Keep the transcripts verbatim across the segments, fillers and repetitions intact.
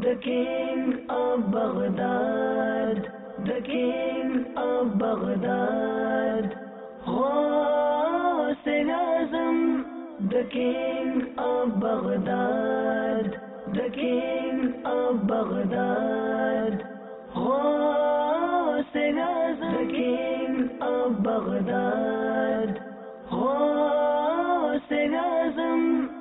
the king of Baghdad, the king of Baghdad, Ghaus al-Azam, the king of Baghdad, the king of Baghdad, Ghaus al-Azam, the king of Baghdad, Ghaus al-Azam.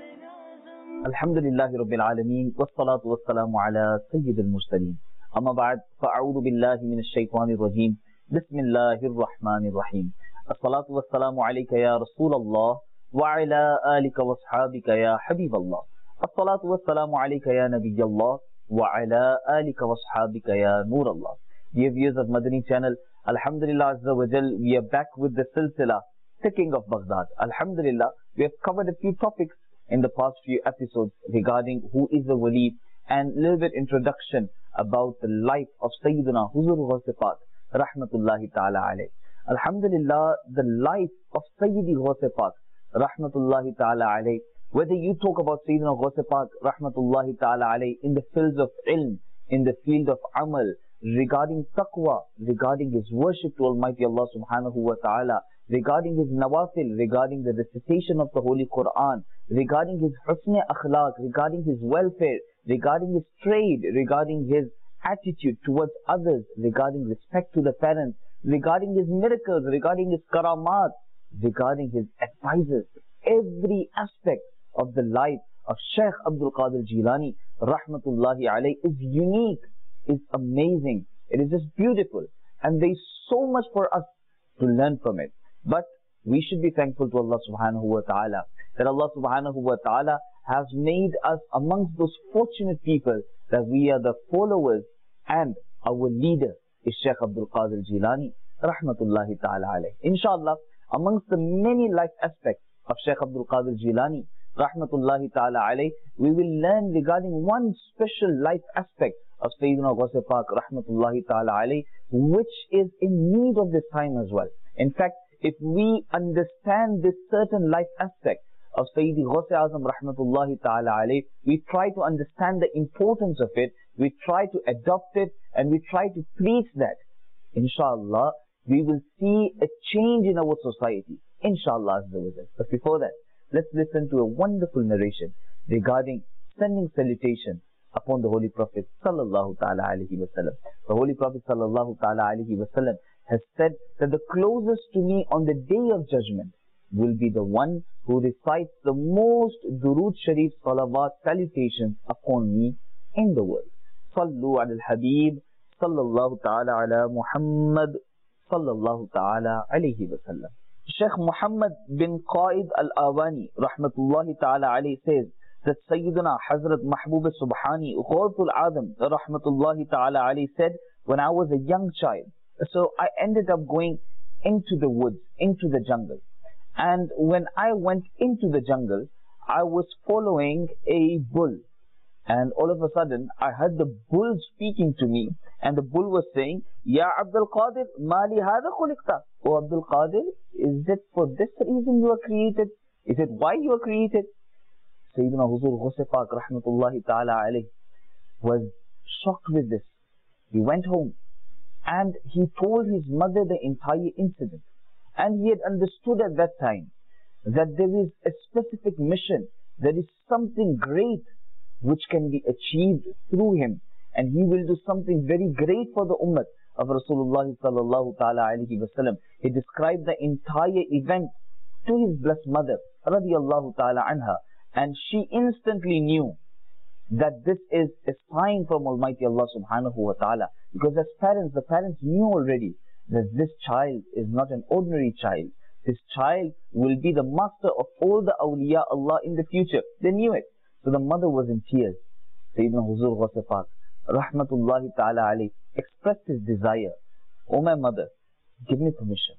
الحمد لله رب العالمين والصلاة والسلام على سيد المرسلين أما بعد فأعوذ بالله من الشيطان الرجيم بسم الله الرحمن الرحيم الصلاة والسلام عليك يا رسول الله وعلى آلك واصحابك يا حبيب الله الصلاة والسلام عليك يا نبي الله وعلى آلك واصحابك يا نور الله. Dear viewers of Madani channel, Alhamdulillah Azza wa Jal, we are back with the silsila, the King of Baghdad. Alhamdulillah, we have covered a few topics in the past few episodes regarding who is the wali and a little bit introduction about the life of Sayyidina Huzur Ghaus Pak Rahmatullahi Ta'ala alayh. Alhamdulillah, the life of Sayyidi Ghaus Pak Rahmatullahi Ta'ala alayh, whether you talk about Sayyidina Ghaus Pak Rahmatullahi Ta'ala alayh in the fields of ilm, in the field of amal, regarding taqwa, regarding his worship to Almighty Allah Subhanahu wa Ta'ala, regarding his nawafil, regarding the recitation of the Holy Quran, regarding his husn akhlaq, regarding his welfare, regarding his trade, regarding his attitude towards others, regarding respect to the parents, regarding his miracles, regarding his karamat, regarding his advisors. Every aspect of the life of Shaykh Abdul Qadir Jilani Rahmatullahi alayh is unique, is amazing, it is just beautiful, and there is so much for us to learn from it. But we should be thankful to Allah Subhanahu wa Ta'ala that Allah Subhanahu wa Ta'ala has made us amongst those fortunate people that we are the followers, and our leader is Shaykh Abdul Qadir Jilani Rahmatullahi Ta'ala alayh. Inshallah, amongst the many life aspects of Shaykh Abdul Qadir Jilani Rahmatullahi Ta'ala alayh, we will learn regarding one special life aspect of Sayyidina Ghaus Pak Rahmatullahi Ta'ala alayh, which is in need of this time as well. In fact, if we understand this certain life aspect of Sayyidi Ghaus Azam Rahmatullahi Ta'ala alayh, we try to understand the importance of it, we try to adopt it, and we try to preach that. Inshallah, we will see a change in our society. Inshallah. But before that, let's listen to a wonderful narration regarding sending salutation upon the Holy Prophet Sallallahu Ta'ala Alaihi Wasallam. The Holy Prophet Sallallahu Ta'ala Alaihi Wasallam has said that the closest to me on the day of judgment will be the one who recites the most Durood Sharif Salawat salutations upon me in the world. Sallu ala al-Habib Sallallahu Ta'ala ala Muhammad Sallallahu Ta'ala Alaihi Wasallam. Shaykh Muhammad bin Qaid al-Awani Rahmatullahi Ta'ala alayhi says that Sayyidina Hazrat Mahbub Subhani Ghaus al-Azam Rahmatullahi Ta'ala alayhi said, when I was a young child, so I ended up going into the woods, into the jungle. And when I went into the jungle, I was following a bull. And all of a sudden, I heard the bull speaking to me. And the bull was saying, Ya Abdul Qadir, mali hadha khuliqta. Oh Abdul Qadir, is it for this reason you are created? Is it why you are created? Sayyidina Huzur Ghaus Pak Rahmatullahi Ta'ala alayh was shocked with this. He went home and he told his mother the entire incident. And he had understood at that time that there is a specific mission, there is something great which can be achieved through him. And he will do something very great for the ummah of Rasulullah Sallallahu Ta'ala Alaihi Wasallam. He described the entire event to his blessed mother Radiallahu Ta'ala Anha. And she instantly knew that this is a sign from Almighty Allah Subhanahu wa Ta'ala. Because as parents, the parents knew already that this child is not an ordinary child. This child will be the master of all the awliya Allah in the future. They knew it. So the mother was in tears. Sayyidina Huzur Ghaus Pak Rahmatullahi Ta'ala alayh expressed his desire. Oh my mother, give me permission.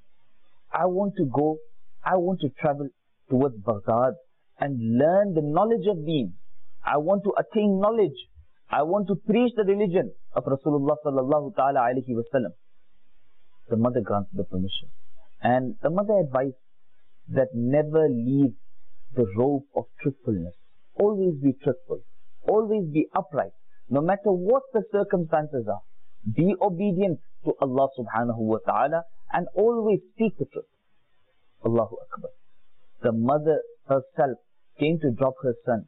I want to go, I want to travel towards Baghdad and learn the knowledge of Deen. I want to attain knowledge. I want to preach the religion of Rasulullah Sallallahu Ta'ala Alaihi Wasallam. The mother granted the permission. And the mother advised that never leave the rope of truthfulness. Always be truthful. Always be upright. no matter what the circumstances are, be obedient to Allah subhanahu wa ta'ala and always speak the truth. Allahu Akbar. The mother herself came to drop her son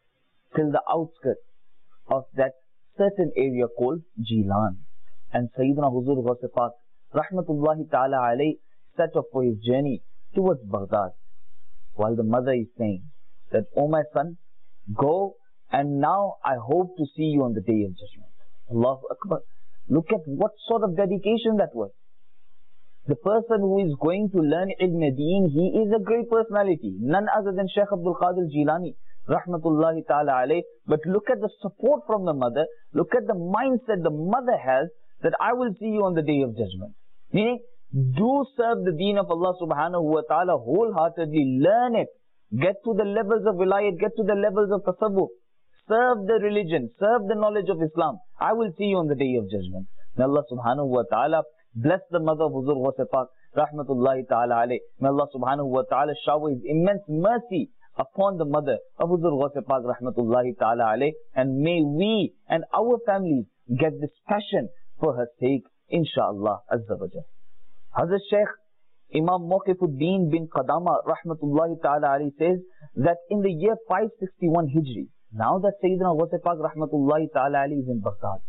till the outskirts of that certain area called Jilan. And Sayyidina Huzur Ghaus Pak rahmatullahi ta'ala alayhi set off for his journey towards Baghdad. While the mother is saying that, "Oh my son, go, and now I hope to see you on the day of judgment." Allahu Akbar. Look at what sort of dedication that was. The person who is going to learn ilm deen, he is a great personality, none other than Shaykh Abdul Qadir Jilani rahmatullahi ta'ala alayh. But look at the support from the mother. Look at the mindset the mother has, that I will see you on the day of judgment. Meaning, do serve the deen of Allah subhanahu wa ta'ala wholeheartedly. Learn it. Get to the levels of wilayat, get to the levels of tasawwuf. Serve the religion, serve the knowledge of Islam. I will see you on the day of judgment. May Allah subhanahu wa ta'ala bless the mother of Huzur Ghaus Pak rahmatullahi ta'ala alayh. May Allah subhanahu wa ta'ala shower His immense mercy upon the mother of Huzur Ghaus Pak rahmatullahi ta'ala alayh. And may we and our families get this passion for her sake, inshaAllah azza wa jal. Hazrat Shaykh Imam Mawqifuddin bin Qadama rahmatullahi ta'ala alayhi says that in the year five sixty-one Hijri, now that Sayyidina Ghaus Pak rahmatullahi ta'ala alayhi is in Baghdad,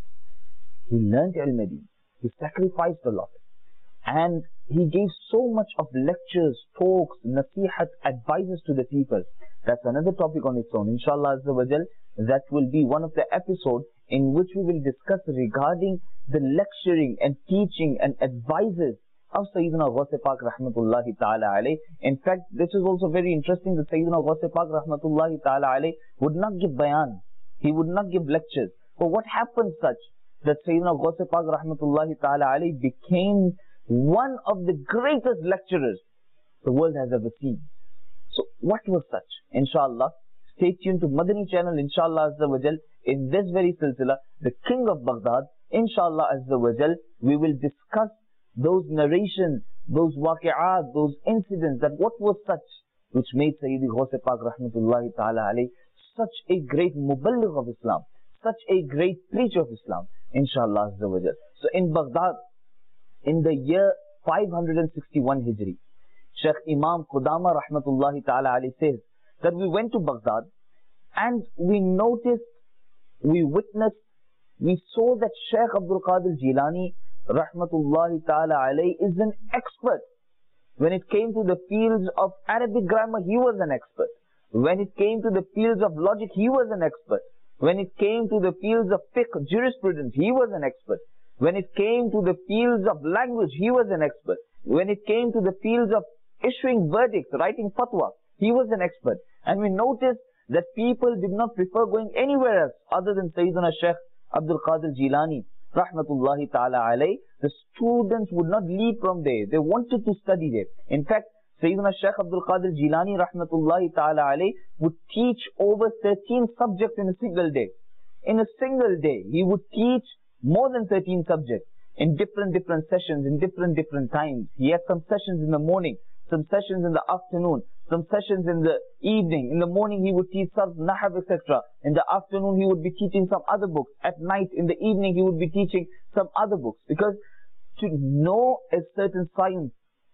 he learned al-Madin, he sacrificed a lot, and he gave so much of lectures, talks, nasihat, advices to the people. That's another topic on its own, inshallah azza wa jal. That will be one of the episodes in which we will discuss regarding the lecturing and teaching and advices of Sayyidina Ghaus Pak rahmatullahi ta'ala alayh. In fact, this is also very interesting that Sayyidina Ghaus Pak rahmatullahi ta'ala alayh would not give bayan. He would not give lectures. But what happened such that Sayyidina Ghaus Pak rahmatullahi ta'ala alayh became one of the greatest lecturers the world has ever seen. So what was such? Inshallah, stay tuned to Madani channel, inshallah azza wa jal. In this very silsila, the King of Baghdad, inshallah azza wa jal, we will discuss those narrations, those waqi'at, those incidents, that what was such which made Sayyidi Ghaus Pak rahmatullahi ta'ala alayh such a great muballigh of Islam, such a great preacher of Islam, inshallah azza wa jal. So in Baghdad, in the year five sixty-one Hijri, Shaykh Imam Qudama rahmatullahi ta'ala alayhi says that we went to Baghdad and we noticed, we witnessed, we saw that Shaykh Abdul Qadir Jilani rahmatullahi ta'ala alayhi is an expert. When it came to the fields of Arabic grammar, he was an expert. When it came to the fields of logic, he was an expert. When it came to the fields of fiqh, jurisprudence, he was an expert. When it came to the fields of language, he was an expert. When it came to the fields of issuing verdicts, writing fatwa, he was an expert. And we noticed that people did not prefer going anywhere else other than Sayyidina Shaykh Abdul Qadir Jilani rahmatullahi ta'ala alayh. The students would not leave from there. They wanted to study there. In fact, Sayyidina Shaykh Abdul Qadir Jilani rahmatullahi ta'ala alayh would teach over thirteen subjects in a single day. In a single day, he would teach more than thirteen subjects in different different sessions, in different different times. He had some sessions in the morning, some sessions in the afternoon, some sessions in the evening. In the morning he would teach Sarf, Nahab, et cetera. In the afternoon he would be teaching some other books. At night, in the evening, he would be teaching some other books. Because to know a certain science,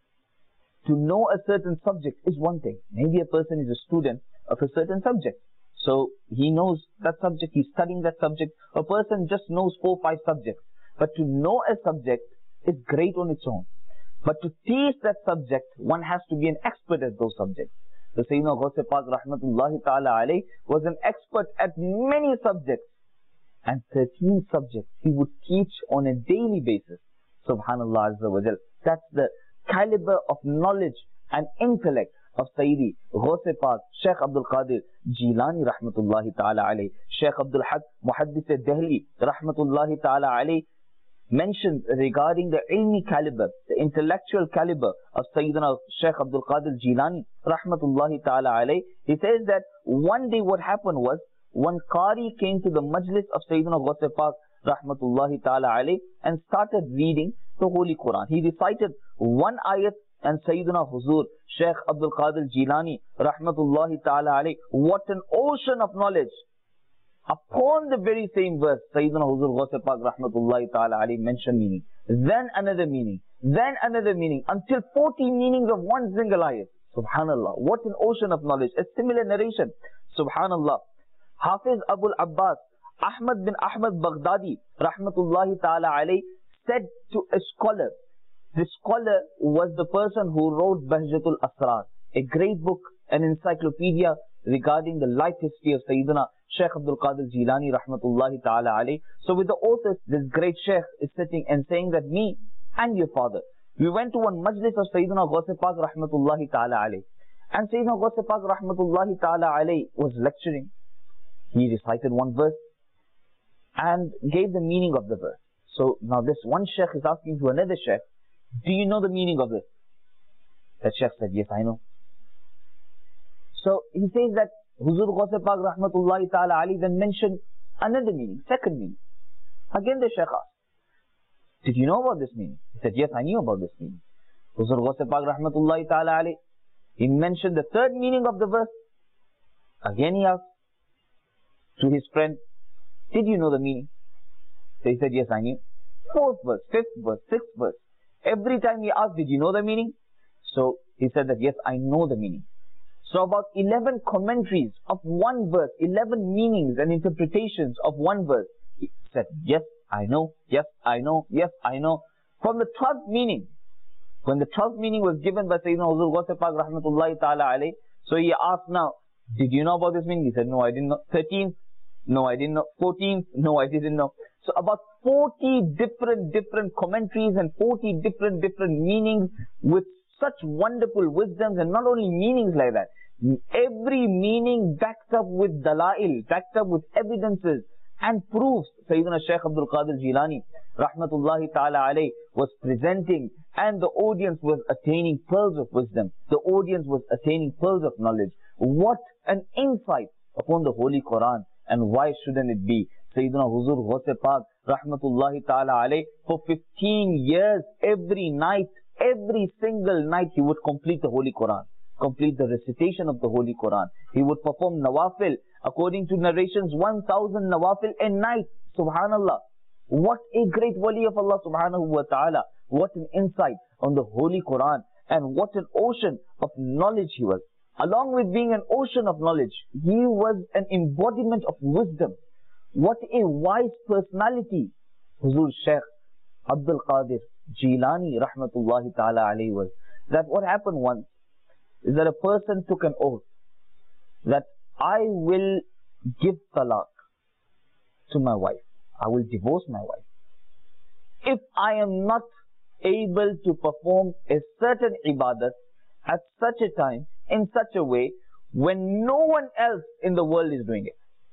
to know a certain subject is one thing. Maybe a person is a student of a certain subject, so he knows that subject, he's studying that subject. A person just knows four or five subjects. But to know a subject is great on its own. But to teach that subject, one has to be an expert at those subjects. So Sayyidina Ghaus Pak rahmatullahi ta'ala alayh was an expert at many subjects. And thirteen subjects he would teach on a daily basis. Subhanallah azza wa jal. That's the caliber of knowledge and intellect of Sayyidi Ghaus Pak, Shaykh Abdul Qadir Jilani rahmatullahi ta'ala alayh. Shaykh Abdul Haq Muhaddith Dehli rahmatullahi ta'ala alayh mentioned regarding the ilmi caliber, the intellectual caliber of Sayyidina Shaykh Abdul Qadir Jilani rahmatullahi ta'ala alayh. He says that one day what happened was, one Qari came to the majlis of Sayyidina Ghaus Pak rahmatullahi ta'ala alayh and started reading the Holy Quran. He recited one ayat and Sayyidina Huzur Shaykh Abdul Qadir Jilani rahmatullahi ta'ala alayh, what an ocean of knowledge Upon the very same verse, Sayyidina Huzur Ghaus Pak Rahmatullahi Ta'ala alayhi mentioned meaning. Then another meaning. Then another meaning. Until forty meanings of one single ayat. Subhanallah. What an ocean of knowledge. A similar narration. Subhanallah. Hafiz Abul Abbas, Ahmad bin Ahmad Baghdadi Rahmatullahi Ta'ala alayhi said to a scholar. This scholar was the person who wrote Bahjatul Asrar, a great book, an encyclopedia regarding the life history of Sayyidina Shaykh Abdul Qadir Jilani Rahmatullahi Ta'ala alayhi. So with the authors, this great Shaykh is sitting and saying that me and your father, we went to one majlis of Sayyidina Ghaus Pak Rahmatullahi Ta'ala alayhi. And Sayyidina Ghaus Pak Rahmatullahi Ta'ala alayhi was lecturing. He recited one verse and gave the meaning of the verse. So now this one Shaykh is asking to another Shaykh, do you know the meaning of this? That Shaykh said, yes, I know. So he says that Huzur Ghaus Pak Rahmatullahi Ta'ala alayhi then mentioned another meaning, second meaning. Again the Shaykh asked, did you know about this meaning? He said, yes, I knew about this meaning. Huzur Ghaus Pak Rahmatullahi Ta'ala alayhi, he mentioned the third meaning of the verse. Again he asked to his friend, did you know the meaning? So he said, yes, I knew. Fourth verse, fifth verse, sixth verse. Every time he asked, did you know the meaning? So he said that, yes, I know the meaning. So about eleven commentaries of one verse, eleven meanings and interpretations of one verse. He said, yes, I know, yes, I know, yes, I know. From the twelfth meaning, when the twelfth meaning was given by Sayyidina Huzur Ghaus Pak Rahmatullahi Ta'ala alayhi, so he asked now, did you know about this meaning? He said, no, I didn't know. thirteenth, no, I didn't know. fourteenth, no, I didn't know. So about forty different, different commentaries and forty different, different meanings with such wonderful wisdoms, and not only meanings like that. Every meaning backed up with dalail, backed up with evidences and proofs. Sayyidina Shaykh Abdul Qadir Jilani Rahmatullahi Ta'ala alayhi was presenting, and the audience was attaining pearls of wisdom. The audience was attaining pearls of knowledge. What an insight upon the Holy Quran, and why shouldn't it be? Sayyidina Huzur Ghaus Pak Rahmatullahi Ta'ala alayhi, for fifteen years, every night, every single night, he would complete the Holy Quran, complete the recitation of the Holy Quran. He would perform nawafil, according to narrations, one thousand nawafil a night. Subhanallah. What a great wali of Allah subhanahu wa ta'ala. What an insight on the Holy Quran, and what an ocean of knowledge he was. Along with being an ocean of knowledge, he was an embodiment of wisdom. What a wise personality Huzur Shaykh Abdul Qadir Jilani Rahmatullahi Ta'ala alayhi was. That what happened once is that a person took an oath that I will give talaq to my wife. I will divorce my wife if I am not able to perform a certain ibadat at such a time, in such a way, when no one else in the world is doing it.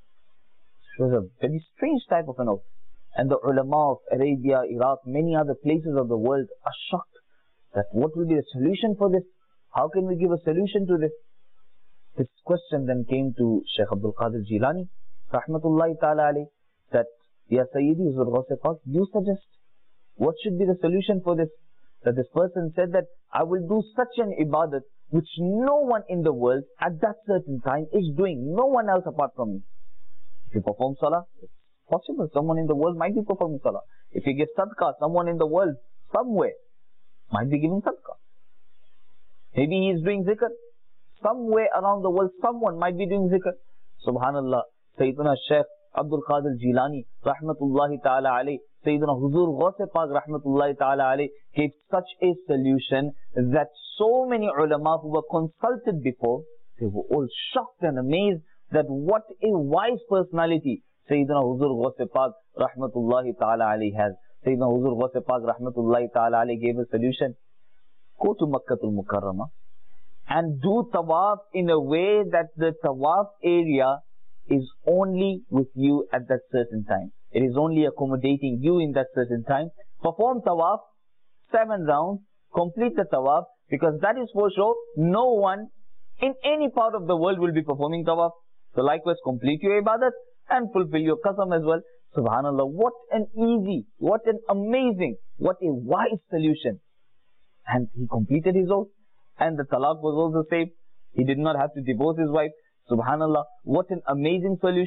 It was a very strange type of an oath. And the ulama of Arabia, Iraq, many other places of the world are shocked that what will be the solution for this? How can we give a solution to this? This question then came to Shaykh Abdul Qadir Jilani Rahmatullahi Ta'ala alayhi, that, Ya Sayyidi Huzur Ghaus Pak, you suggest what should be the solution for this? That this person said that I will do such an ibadat which no one in the world at that certain time is doing, no one else apart from me. If you perform salah, it's possible someone in the world might be performing salah. If you give sadaqah, someone in the world, somewhere, might be giving sadaqah. Maybe he is doing zikr. Somewhere around the world, someone might be doing zikr. Subhanallah. Sayyidina Shaykh Abdul Qadir Jilani Rahmatullahi Ta'ala alayhi, Sayyidina Huzur Ghaus Pak Rahmatullahi Ta'ala alayhi gave such a solution that so many ulama who were consulted before, they were all shocked and amazed that what a wise personality Sayyidina Huzur Ghaus Pak Rahmatullahi Ta'ala alayhi has. Sayyidina Huzur Ghaus Pak Rahmatullahi Ta'ala alayhi gave a solution. Go to Makkatul Mukarramah and do tawaf in a way that the tawaf area is only with you at that certain time. It is only accommodating you in that certain time. Perform tawaf, seven rounds, complete the tawaf, because that is for sure no one in any part of the world will be performing tawaf. So likewise, complete your ibadat and fulfill your qasam as well. Subhanallah, what an easy, what an amazing, what a wise solution. And he completed his oath, and the talaq was also saved. He did not have to divorce his wife. Subhanallah, what an amazing solution.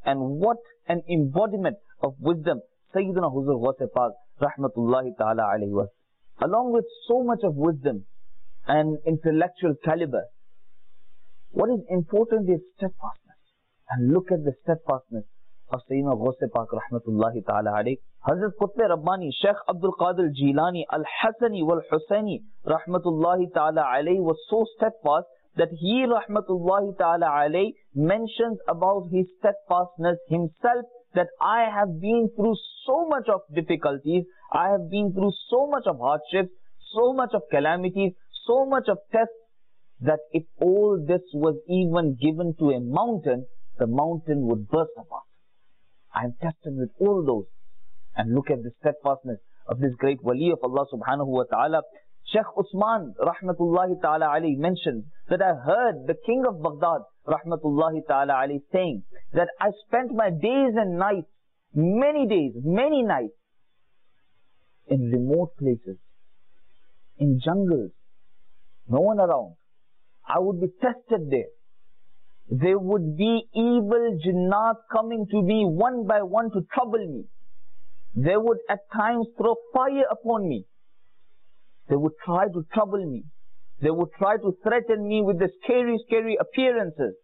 and what an embodiment of wisdom Sayyidina Huzur Ghaus Pak rahmatullahi ta'ala alayhi was. Along with so much of wisdom and intellectual caliber, what is important is steadfastness. And look at the steadfastness of Sayyidina Ghaus Pak rahmatullahi ta'ala alayhi. Hazrat Qutb Rabbani, Shaykh Abdul Qadir Jilani, Al-Hasani wal-Husaini rahmatullahi ta'ala alayhi was so steadfast that he rahmatullahi ta'ala alayhi mentions about his steadfastness himself, that I have been through so much of difficulties, I have been through so much of hardships, so much of calamities, so much of tests, that if all this was even given to a mountain, the mountain would burst apart. I am tested with all those. And look at the steadfastness of this great wali of Allah subhanahu wa ta'ala. Shaykh Usman rahmatullahi ta'ala alayhi mentioned that I heard the king of Baghdad rahmatullahi ta'ala alayhi saying that I spent my days and nights, many days, many nights, in remote places, in jungles, no one around. I would be tested there. There would be evil jinnat coming to me one by one to trouble me. They would at times throw fire upon me. They would try to trouble me. They would try to threaten me with the scary, scary appearances.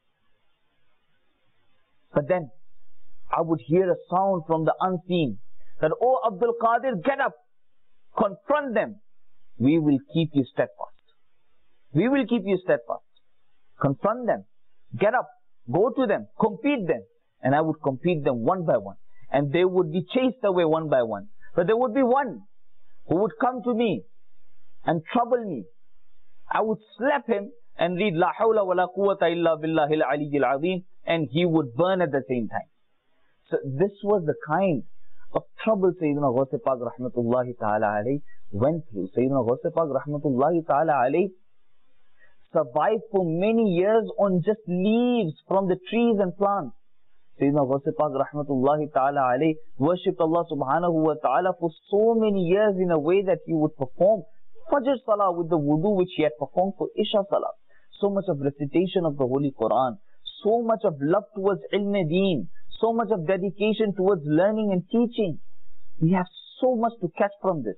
But then I would hear a sound from the unseen that, "Oh Abdul Qadir, get up, confront them. We will keep you steadfast. We will keep you steadfast. Confront them. Get up. Go to them. Compete them." And I would compete them one by one. And they would be chased away one by one. But there would be one who would come to me and trouble me. I would slap him and read La hawla wa la quwwata illa billahil aliyyil azim, and he would burn at the same time. So this was the kind of trouble Sayyidina Ghaus Pak rahmatullahi ta'ala alayhi went through. Sayyidina Ghaus Pak rahmatullahi ta'ala alayhi survived for many years on just leaves from the trees and plants. Sayyidina Ghaus Pak rahmatullahi ta'ala alayhi worshipped Allah subhanahu wa ta'ala for so many years in a way that he would perform Fajr Salah with the wudu which he had performed for Isha Salah. So much of recitation of the Holy Quran, so much of love towards ilm deen, so much of dedication towards learning and teaching. We have so much to catch from this.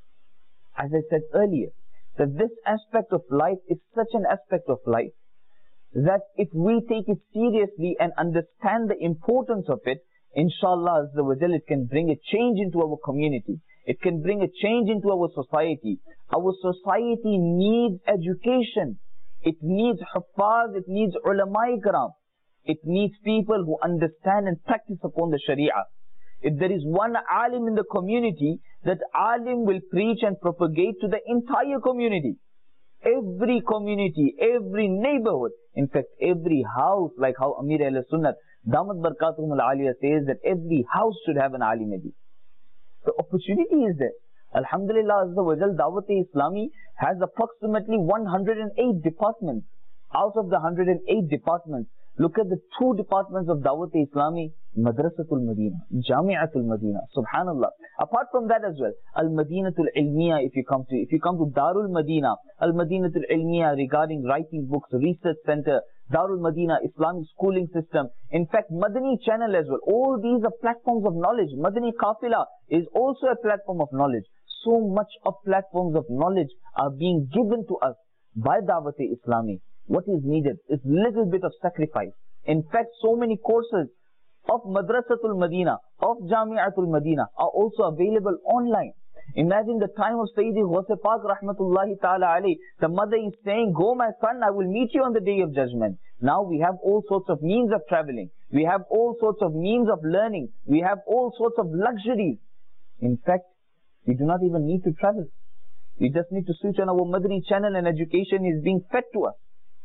As I said earlier, that this aspect of life is such an aspect of life that if we take it seriously and understand the importance of it, inshallah azza wa jal, it can bring a change into our community. It can bring a change into our society. Our society needs education. It needs huffaz, it needs ulama ikram. It needs people who understand and practice upon the sharia. If there is one alim in the community, that alim will preach and propagate to the entire community. Every community, every neighborhood, in fact every house, like how Amir al-Sunnat Damat Barakatuhum al-Aliyah says that every house should have an alim nabi. The opportunity is there. Alhamdulillah Azza wa Jal, Dawat-e-Islami has approximately one hundred eight departments. Out of the one hundred eight departments, look at the two departments of Dawat-e-Islami, Madrasatul Madina, Jami'atul Madina, Subhanallah. Apart from that as well, Al-Madinatul Ilmiya, if you come to, if you come to Darul Madina, Al-Madinatul Ilmiya regarding writing books, research center, Darul Madina, Islamic schooling system. In fact, Madani channel as well. All these are platforms of knowledge. Madani Qafila is also a platform of knowledge. So much of platforms of knowledge are being given to us by Dawat-e-Islami. What is needed is little bit of sacrifice. In fact, so many courses of Madrasatul Madina, of Jami'atul Madina are also available online. Imagine the time of Sayyidi Ghaus Pak rahmatullahi ta'ala alayhi. The mother is saying, "Go my son, I will meet you on the day of judgment." Now we have all sorts of means of traveling. We have all sorts of means of learning. We have all sorts of luxuries. In fact, we do not even need to travel. We just need to switch on our Madani channel and education is being fed to us.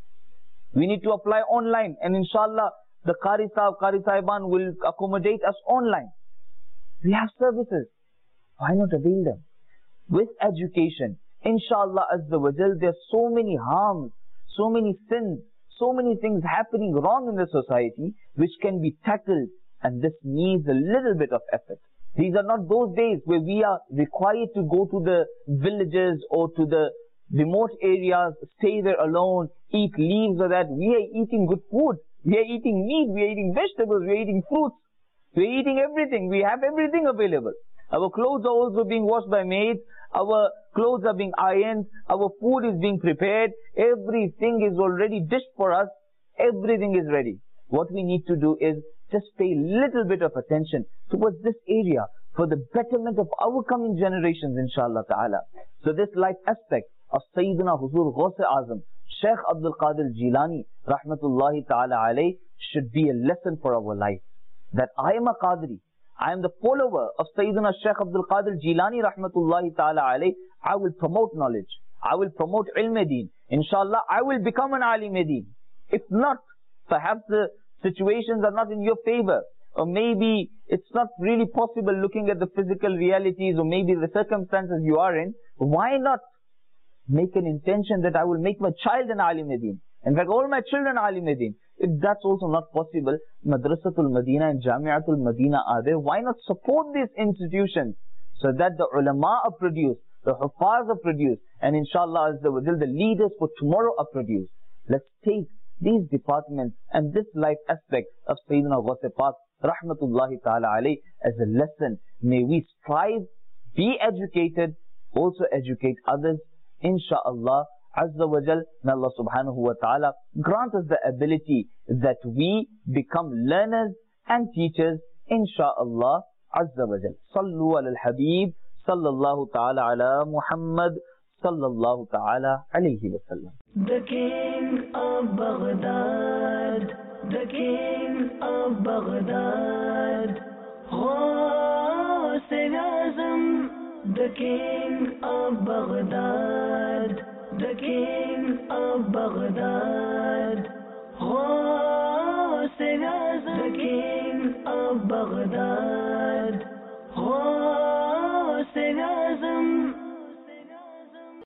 We need to apply online, and inshallah the Qari Sahib, Qari Sahiban will accommodate us online. We have services. Why not avail them? With education, inshallah azza wa jal, there are so many harms, so many sins, so many things happening wrong in the society which can be tackled, and this needs a little bit of effort. These are not those days where we are required to go to the villages or to the remote areas, stay there alone, eat leaves or that. We are eating good food. We are eating meat, we are eating vegetables, we are eating fruits, we are eating everything. We have everything available. Our clothes are also being washed by maids. Our clothes are being ironed. Our food is being prepared. Everything is already dished for us. Everything is ready. What we need to do is just pay a little bit of attention towards this area for the betterment of our coming generations, inshallah ta'ala. So this life aspect of Sayyidina Huzur Ghaus Azam, Shaykh Abdul Qadir Jilani, rahmatullahi ta'ala alayh, should be a lesson for our life. That I am a Qadri, I am the follower of Sayyidina Shaykh Abdul Qadir Jilani, rahmatullahi ta'ala alayh. I will promote knowledge. I will promote ilm-e-deen. Inshallah, I will become an alim-e-deen. If not, perhaps the situations are not in your favor, or maybe it's not really possible looking at the physical realities, or maybe the circumstances you are in. Why not make an intention that I will make my child an alim-e-deen? In fact, all my children are alim-e-deen. If that's also not possible, Madrasatul Madina and Jamiatul Madina are there. Why not support these institutions so that the ulama are produced, the huffaz are produced, and inshallah azza wa jal, the leaders for tomorrow are produced. Let's take these departments and this life aspect of Sayyidina Ghaus Pak, rahmatullahi ta'ala alayh, as a lesson. May we strive, be educated, also educate others, insha'Allah azza wa jal. May Allah subhanahu wa ta'ala grant us the ability that we become learners and teachers, insha'Allah azza wa jal. Sallu ala al-habib, sallallahu ta'ala ala Muhammad, sallallahu ta'ala alayhi wa sallam. The King of Baghdad, the King of Baghdad, Ghaus Azam, the King of Baghdad, the King of Baghdad.